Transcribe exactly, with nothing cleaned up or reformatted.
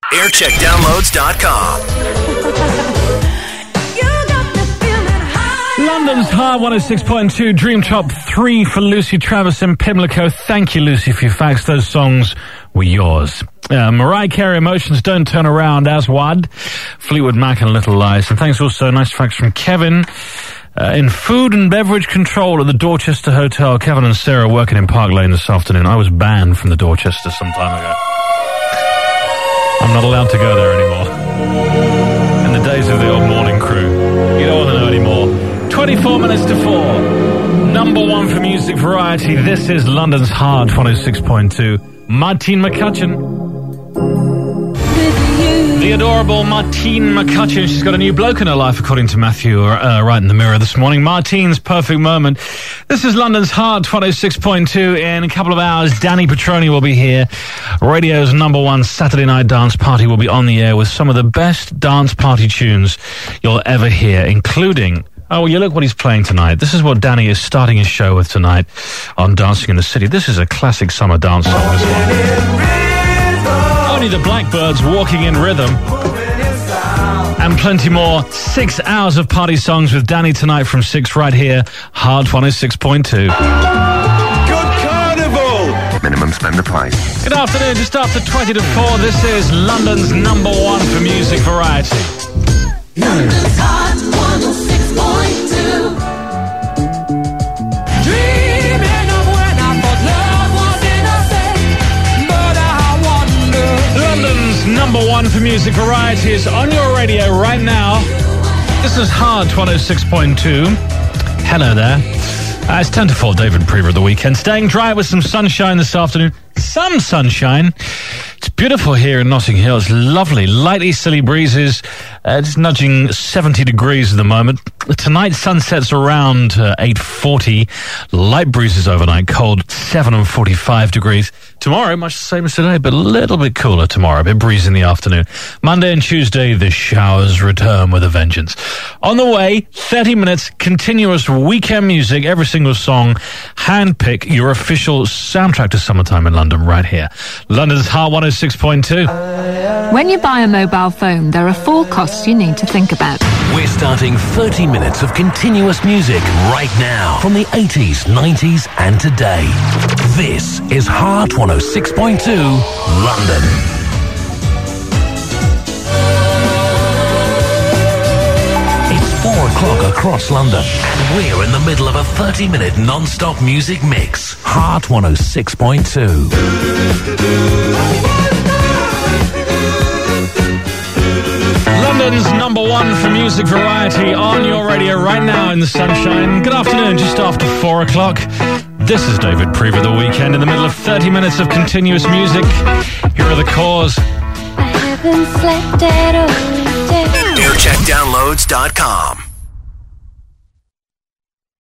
aircheck downloads dot com. London's Hard one oh six point two, Dream Top three for Lucy Travis and Pimlico. Thank you, Lucy, for your facts. Those songs were yours. Uh, Mariah Carey, Emotions Don't Turn Around, Aswad, Fleetwood Mac and Little Lies. And thanks also, nice facts from Kevin. Uh, in food and beverage control at the Dorchester Hotel, Kevin and Sarah working in Park Lane this afternoon. I was banned from the Dorchester some time ago. I'm not allowed to go there anymore. In the days of the old morning crew. You don't want to know anymore. twenty-four minutes to four. Number one for music variety. This is London's Hard one oh six point two. Martine McCutcheon. The adorable Martine McCutcheon. She's got a new bloke in her life, according to Matthew, uh, right in the mirror this morning. Martine's Perfect Moment. This is London's Hard one oh six point two. In a couple of hours, Danny Petroni will be here. Radio's number one Saturday night dance party will be on the air with some of the best dance party tunes you'll ever hear, including... Oh, well, you look what he's playing tonight. This is what Danny is starting his show with tonight on Dancing in the City. This is a classic summer dance song, this one. Only the Blackbirds, Walking in Rhythm. And plenty more. Six hours of party songs with Danny tonight from six right here. Hard one oh six point two. Good carnival! Minimum spend the price. Good afternoon. Just after twenty to four, this is London's number one for music variety. London's Hot one oh six point two. Dreaming of when I thought love was innocent, but I wonder. London's number one for music variety is on your radio right now. This is Hard one oh six point two. Hello there. Uh, it's ten to four, David Prever of the weekend. Staying dry with some sunshine this afternoon. Some sunshine. It's beautiful here in Notting Hill. It's lovely. Light easterly breezes. Uh, it's nudging seventy degrees at the moment. Tonight, sunsets around uh, eight forty. Light breezes overnight. Cold, seven and forty-five degrees. Tomorrow, much the same as today, but a little bit cooler tomorrow. A bit breezy in the afternoon. Monday and Tuesday, the showers return with a vengeance. On the way, thirty minutes, continuous weekend music. Every single song. Handpick your official soundtrack to summertime in London right here. London's Hard one oh six point two. When you buy a mobile phone, there are four costs you need to think about. We're starting thirty minutes of continuous music right now from the eighties, nineties and today. This is Hard one oh six point two London. It's four o'clock across London and we're in the middle of a thirty minute non-stop music mix. Hard one oh six point two. London's number one for music variety on your radio right now in the sunshine. Good afternoon, just after four o'clock. This is David Prever of the weekend in the middle of thirty minutes of continuous music. Here are the cause. I haven't slept at all day. aircheck downloads dot com.